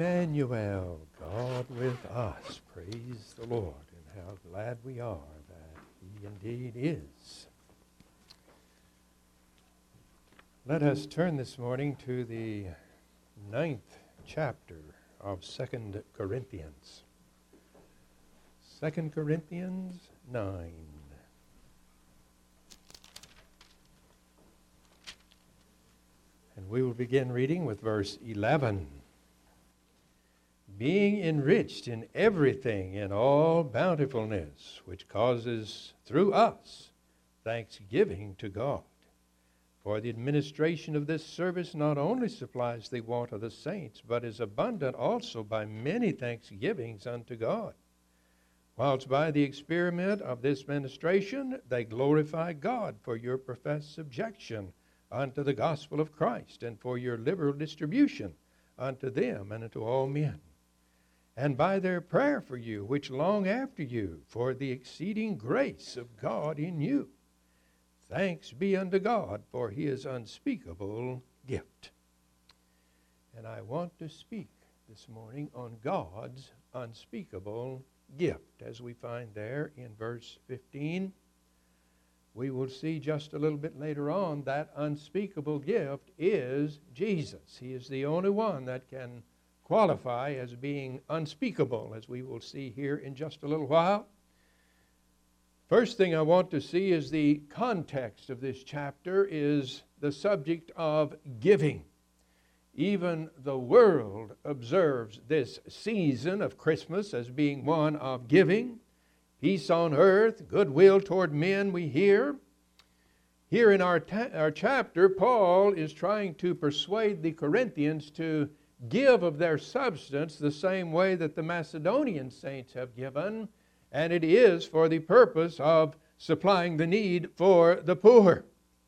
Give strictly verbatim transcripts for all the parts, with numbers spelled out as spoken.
Emmanuel, God with us. Praise the Lord, and how glad we are that He indeed is. Let us turn this morning to the ninth chapter of Second Corinthians. Second Corinthians nine. And we will begin reading with verse eleven. Being enriched in everything in all bountifulness, which causes through us thanksgiving to God. For the administration of this service not only supplies the want of the saints, but is abundant also by many thanksgivings unto God. Whilst by the experiment of this ministration they glorify God for your professed subjection unto the gospel of Christ, and for your liberal distribution unto them and unto all men. And by their prayer for you, which long after you, for the exceeding grace of God in you. Thanks be unto God for His unspeakable gift. And I want to speak this morning on God's unspeakable gift, as we find there in verse fifteen. We will see just a little bit later on that unspeakable gift is Jesus. He is the only one that can qualify as being unspeakable, as we will see here in just a little while. First thing I want to see is the context of this chapter is the subject of giving. Even the world observes this season of Christmas as being one of giving. Peace on earth, goodwill toward men, we hear. Here in our, ta- our chapter, Paul is trying to persuade the Corinthians to give of their substance the same way that the Macedonian saints have given, and it is for the purpose of supplying the need for the poor.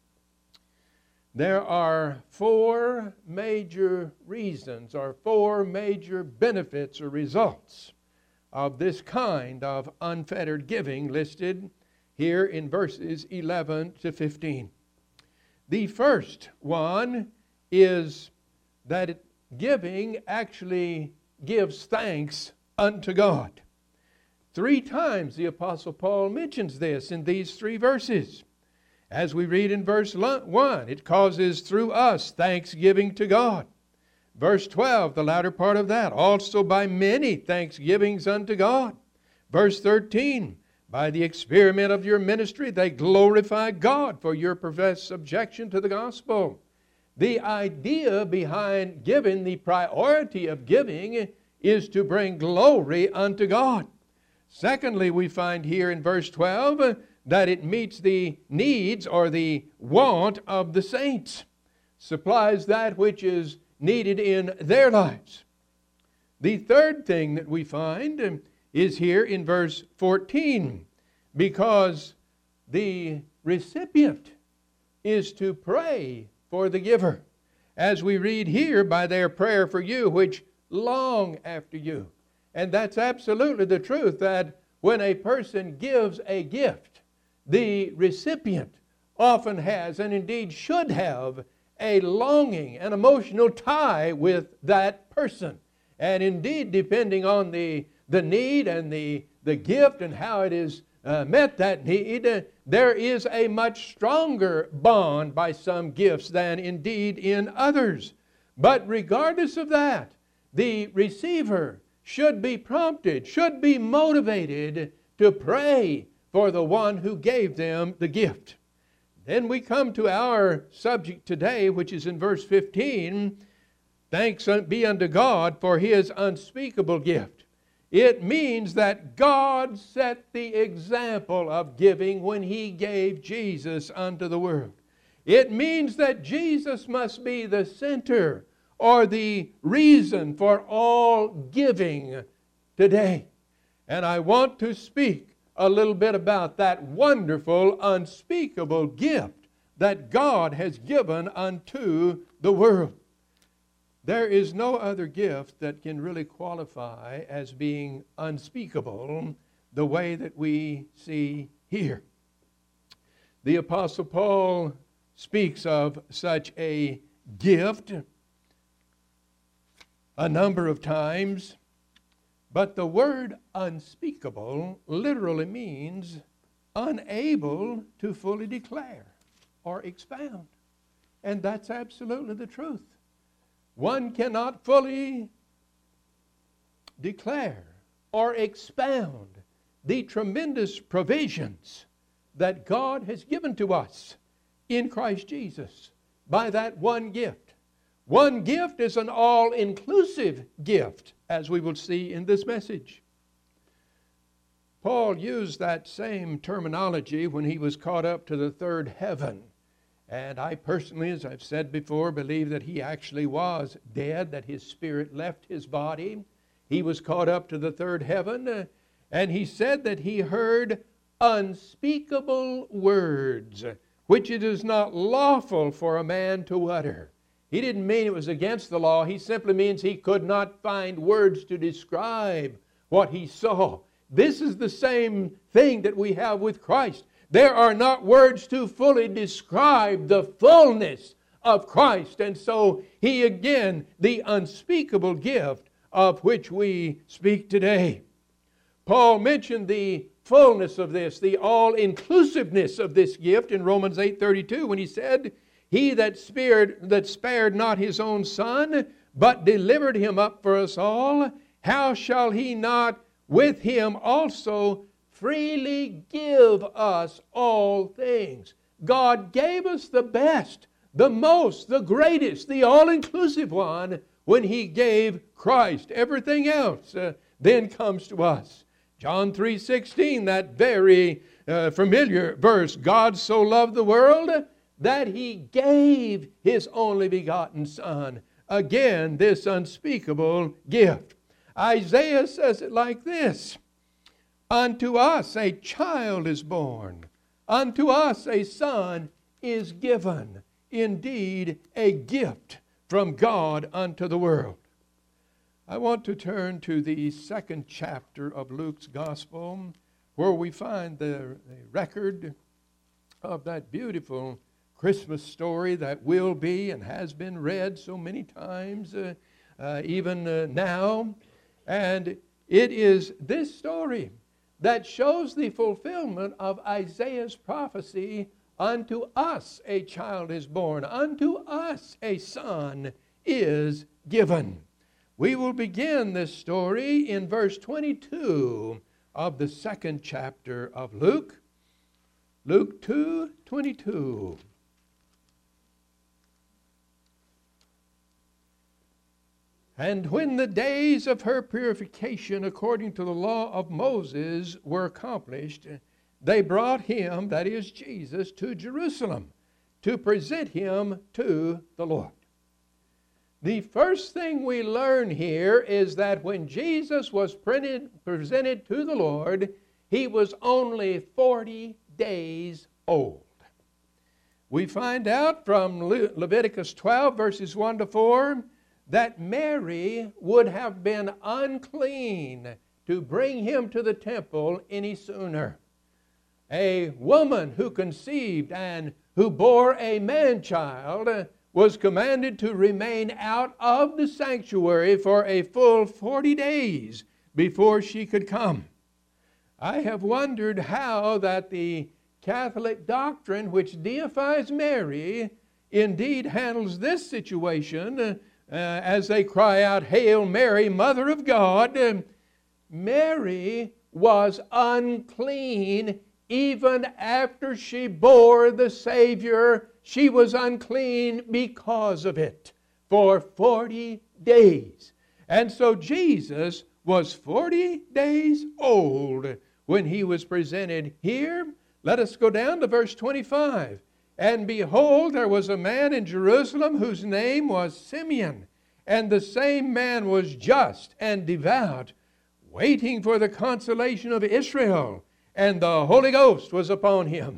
There are four major reasons or four major benefits or results of this kind of unfettered giving listed here in verses eleven to fifteen. The first one is that it giving actually gives thanks unto God. Three times the Apostle Paul mentions this in these three verses. As we read in verse one, it causes through us thanksgiving to God. Verse twelve, the latter part of that, also by many thanksgivings unto God. Verse thirteen, by the experiment of your ministry they glorify God for your professed subjection to the gospel. The idea behind giving, the priority of giving, is to bring glory unto God. Secondly, we find here in verse twelve that it meets the needs or the want of the saints, supplies that which is needed in their lives. The third thing that we find is here in verse fourteen, because the recipient is to pray for the giver. As we read here, by their prayer for you, which long after you. And that's absolutely the truth, that when a person gives a gift, the recipient often has, and indeed should have, a longing, an emotional tie with that person. And indeed, depending on the, the need and the, the gift and how it is uh, met that need, uh, there is a much stronger bond by some gifts than indeed in others. But regardless of that, the receiver should be prompted, should be motivated to pray for the one who gave them the gift. Then we come to our subject today, which is in verse fifteen. Thanks be unto God for His unspeakable gift. It means that God set the example of giving when He gave Jesus unto the world. It means that Jesus must be the center or the reason for all giving today. And I want to speak a little bit about that wonderful, unspeakable gift that God has given unto the world. There is no other gift that can really qualify as being unspeakable the way that we see here. The Apostle Paul speaks of such a gift a number of times, but the word unspeakable literally means unable to fully declare or expound. And that's absolutely the truth. One cannot fully declare or expound the tremendous provisions that God has given to us in Christ Jesus by that one gift. One gift is an all-inclusive gift, as we will see in this message. Paul used that same terminology when he was caught up to the third heaven. And I personally, as I've said before, believe that he actually was dead, that his spirit left his body. He was caught up to the third heaven, uh, and he said that he heard unspeakable words, which it is not lawful for a man to utter. He didn't mean it was against the law. He simply means he could not find words to describe what he saw. This is the same thing that we have with Christ. There are not words to fully describe the fullness of Christ. And so he again, the unspeakable gift of which we speak today. Paul mentioned the fullness of this, the all-inclusiveness of this gift in Romans eight thirty-two when he said, He that spared, that spared not his own Son, but delivered him up for us all, how shall he not with him also freely give us all things? God gave us the best, the most, the greatest, the all-inclusive one when he gave Christ. Everything else uh, then comes to us. John three sixteen, that very uh, familiar verse, God so loved the world that he gave his only begotten Son. Again, this unspeakable gift. Isaiah says it like this, Unto us a child is born, unto us a son is given, indeed a gift from God unto the world. I want to turn to the second chapter of Luke's Gospel, where we find the, the record of that beautiful Christmas story that will be and has been read so many times, uh, uh, even uh, now. And it is this story that shows the fulfillment of Isaiah's prophecy, unto us a child is born, unto us a son is given. We will begin this story in verse twenty-two of the second chapter of Luke. Luke two twenty-two. And when the days of her purification according to the law of Moses were accomplished, they brought him, that is Jesus, to Jerusalem to present him to the Lord. The first thing we learn here is that when Jesus was printed, presented to the Lord, he was only forty days old. We find out from Le- Leviticus twelve, verses one to four, that Mary would have been unclean to bring him to the temple any sooner. A woman who conceived and who bore a man-child was commanded to remain out of the sanctuary for a full forty days before she could come. I have wondered how that the Catholic doctrine, which deifies Mary, indeed handles this situation uh, as they cry out, Hail Mary, Mother of God. Mary was unclean even after she bore the Savior. She was unclean because of it for forty days. And so Jesus was forty days old when he was presented here. Let us go down to verse twenty-five. And behold, there was a man in Jerusalem whose name was Simeon, and the same man was just and devout, waiting for the consolation of Israel, and the Holy Ghost was upon him.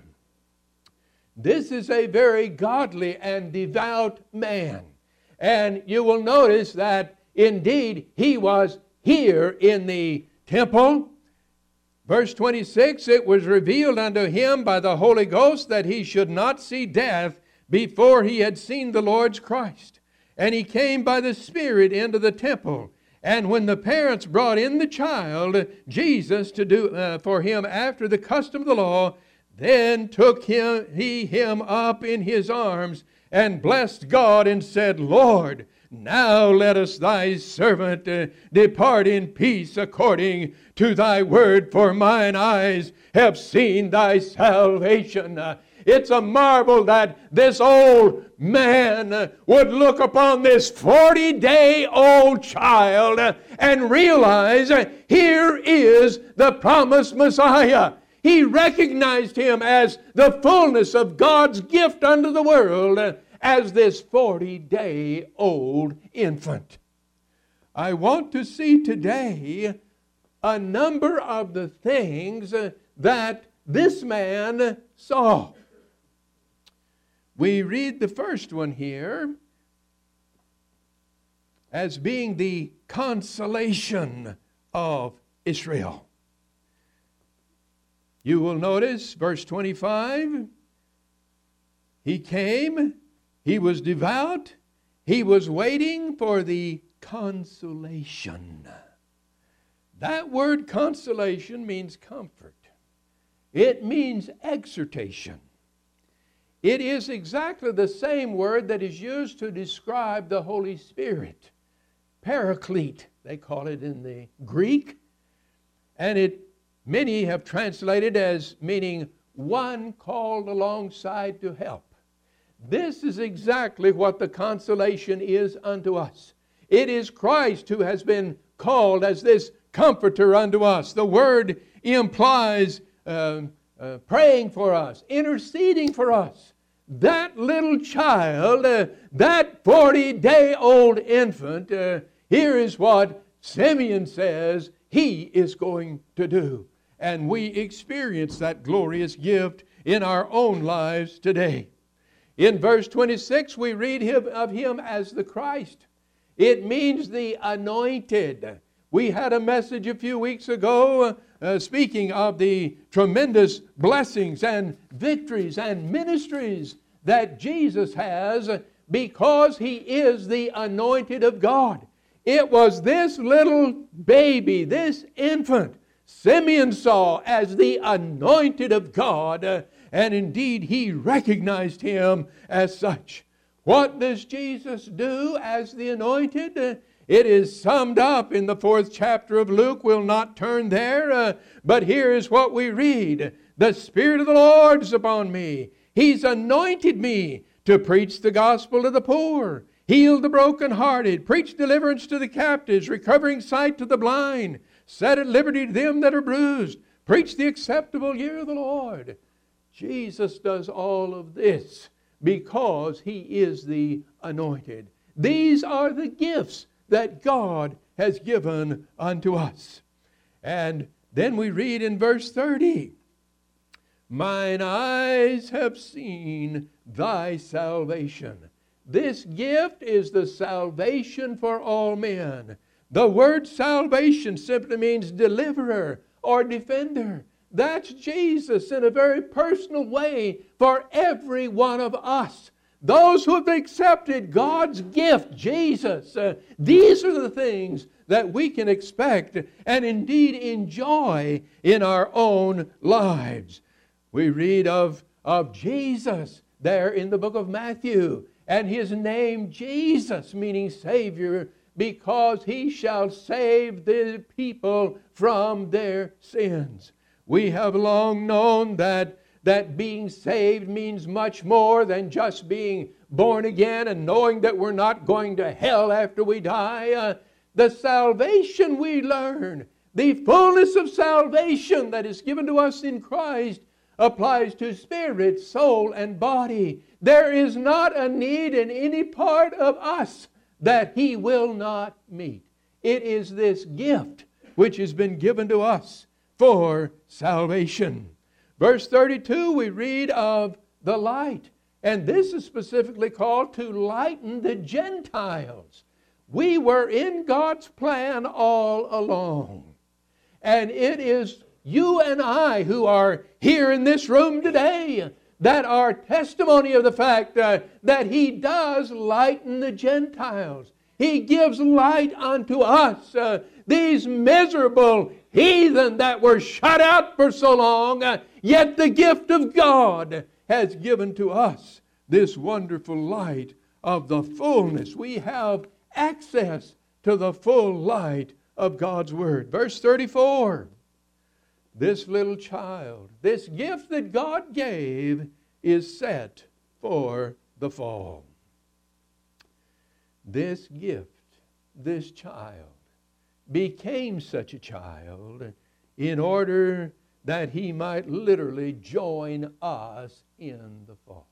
This is a very godly and devout man. And you will notice that indeed he was here in the temple. Verse twenty-six, it was revealed unto him by the Holy Ghost that he should not see death before he had seen the Lord's Christ. And he came by the Spirit into the temple. And when the parents brought in the child, Jesus, to do uh, for him after the custom of the law, then took him, he him up in his arms and blessed God and said, Lord, now let us thy servant uh, depart in peace according to thy word, for mine eyes have seen thy salvation. Uh, It's a marvel that this old man would look upon this forty-day-old child and realize here is the promised Messiah. He recognized him as the fullness of God's gift unto the world as this forty-day-old infant. I want to see today a number of the things that this man saw. We read the first one here as being the consolation of Israel. You will notice verse twenty-five. He came, he was devout, he was waiting for the consolation. That word consolation means comfort. It means exhortation. It is exactly the same word that is used to describe the Holy Spirit. Paraclete, they call it in the Greek. And it many have translated as meaning one called alongside to help. This is exactly what the consolation is unto us. It is Christ who has been called as this comforter unto us. The word implies uh, uh, praying for us, interceding for us. That little child, uh, that forty-day-old infant, uh, here is what Simeon says he is going to do. And we experience that glorious gift in our own lives today. In verse twenty-six, we read him, of him as the Christ. It means the anointed. We had a message a few weeks ago uh, speaking of the tremendous blessings and victories and ministries that Jesus has because he is the anointed of God. It was this little baby, this infant, Simeon saw as the anointed of God, uh, and indeed he recognized him as such. What does Jesus do as the anointed? Uh, It is summed up in the fourth chapter of Luke. We'll not turn there, uh, but here is what we read. The Spirit of the Lord is upon me. He's anointed me to preach the gospel to the poor, heal the brokenhearted, preach deliverance to the captives, recovering sight to the blind, set at liberty them that are bruised, preach the acceptable year of the Lord. Jesus does all of this because he is the anointed. These are the gifts that God has given unto us. And then we read in verse thirty, mine eyes have seen thy salvation. This gift is the salvation for all men. The word salvation simply means deliverer or defender. That's Jesus in a very personal way for every one of us. Those who have accepted God's gift, Jesus, uh, these are the things that we can expect and indeed enjoy in our own lives. We read of, of Jesus there in the book of Matthew, and his name Jesus, meaning Savior, because he shall save the people from their sins. We have long known that that being saved means much more than just being born again and knowing that we're not going to hell after we die. Uh, the salvation we learn, the fullness of salvation that is given to us in Christ applies to spirit, soul, and body. There is not a need in any part of us that he will not meet. It is this gift which has been given to us for salvation. Verse thirty-two, we read of the light. And this is specifically called to lighten the Gentiles. We were in God's plan all along. And it is you and I who are here in this room today that are testimony of the fact uh, that He does lighten the Gentiles. He gives light unto us, uh, these miserable heathen that were shut out for so long, uh, yet the gift of God has given to us this wonderful light of the fullness. We have access to the full light of God's Word. Verse thirty-four, this little child, this gift that God gave is set for the fall. This gift, this child, became such a child in order that he might literally join us in the fall.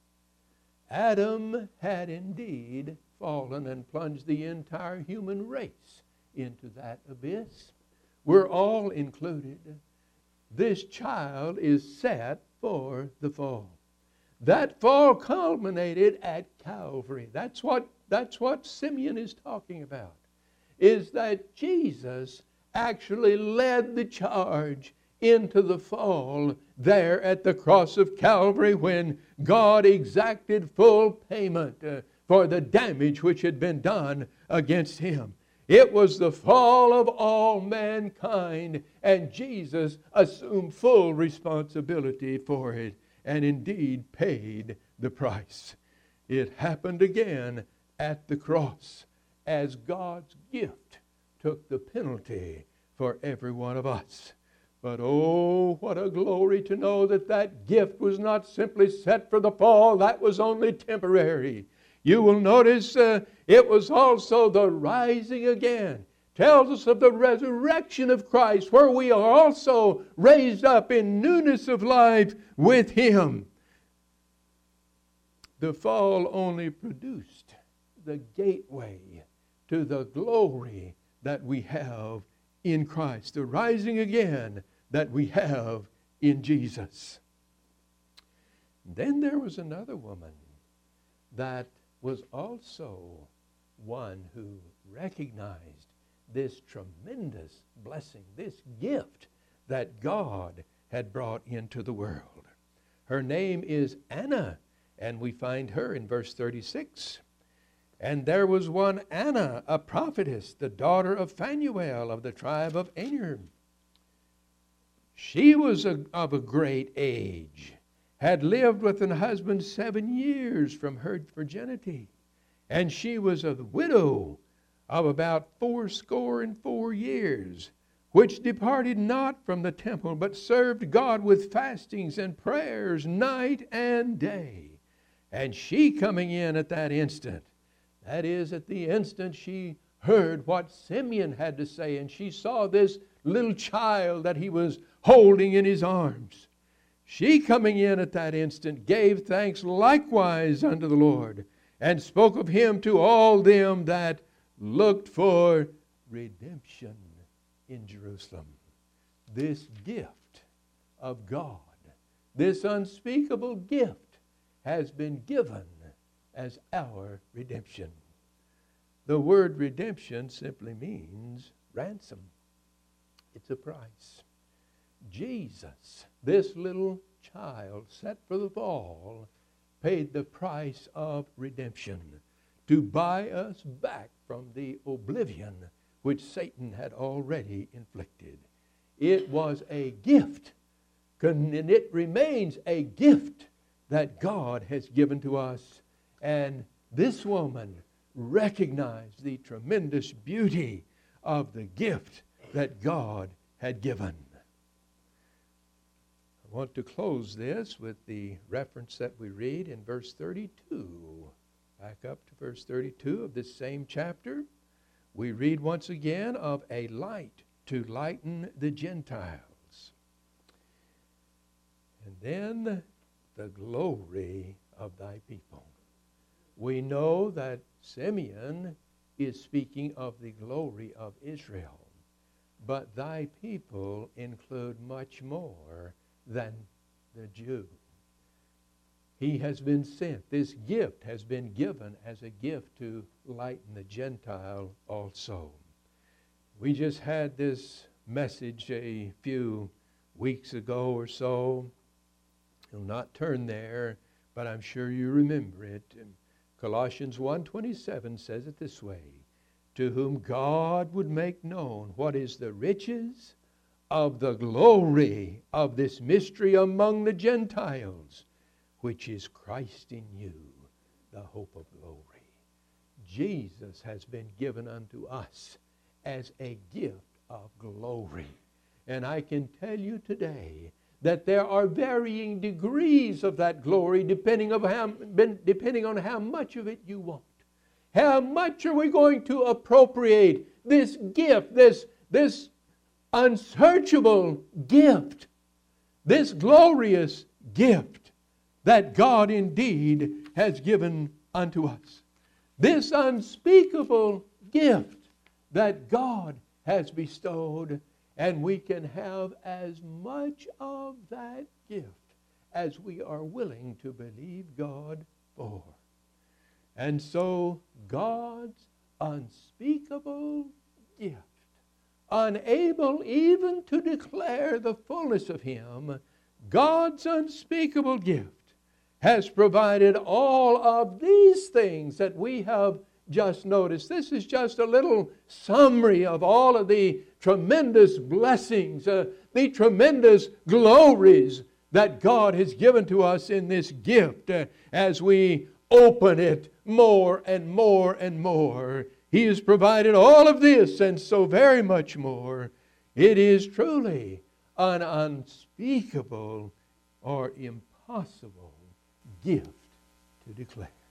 Adam had indeed fallen and plunged the entire human race into that abyss. We're all included. This child is set for the fall. That fall culminated at Calvary. That's what, that's what Simeon is talking about, is that Jesus actually led the charge into the fall there at the cross of Calvary when God exacted full payment uh, for the damage which had been done against Him. It was the fall of all mankind, and Jesus assumed full responsibility for it and indeed paid the price. It happened again at the cross as God's gift took the penalty for every one of us. But oh, what a glory to know that that gift was not simply set for the fall. That was only temporary. You will notice uh, it was also the rising again. Tells us of the resurrection of Christ, where we are also raised up in newness of life with Him. The fall only produced the gateway to the glory that we have in Christ, the rising again that we have in Jesus. Then there was another woman that was also one who recognized this tremendous blessing, this gift that God had brought into the world. Her name is Anna, and we find her in verse thirty-six. And there was one Anna, a prophetess, the daughter of Phanuel of the tribe of Aner. She was a, of a great age, had lived with an husband seven years from her virginity, and she was a widow of about fourscore and four years, which departed not from the temple, but served God with fastings and prayers night and day. And she coming in at that instant, that is, at the instant she heard what Simeon had to say, and she saw this little child that he was holding in his arms. She coming in at that instant gave thanks likewise unto the Lord, and spoke of Him to all them that looked for redemption in Jerusalem. This gift of God, this unspeakable gift, has been given as our redemption. The word redemption simply means ransom. It's a price. Jesus, this little child set for the fall, paid the price of redemption to buy us back from the oblivion which Satan had already inflicted. It was a gift, and it remains a gift that God has given to us. And this woman recognized the tremendous beauty of the gift that God had given. I want to close this with the reference that we read in verse thirty-two. Back up to verse thirty-two of this same chapter. We read once again of a light to lighten the Gentiles. And then the glory of thy people. We know that Simeon is speaking of the glory of Israel, but thy people include much more than the Jew. He has been sent. This gift has been given as a gift to lighten the Gentile also. We just had this message a few weeks ago or so You'll not turn there, but I'm sure you remember it. And Colossians one twenty-seven says it this way, to whom God would make known what is the riches of the glory of this mystery among the Gentiles, which is Christ in you, the hope of glory. Jesus has been given unto us as a gift of glory. And I can tell you today that there are varying degrees of that glory depending on how, depending on how much of it you want. How much are we going to appropriate this gift, this, this unsearchable gift, this glorious gift that God indeed has given unto us? This unspeakable gift that God has bestowed, and we can have as much of that gift as we are willing to believe God for. And so God's unspeakable gift, unable even to declare the fullness of Him, God's unspeakable gift has provided all of these things that we have just noticed. This is just a little summary of all of the tremendous blessings, uh, the tremendous glories that God has given to us in this gift uh, as we open it more and more and more. He has provided all of this and so very much more. It is truly an unspeakable or impossible gift to declare.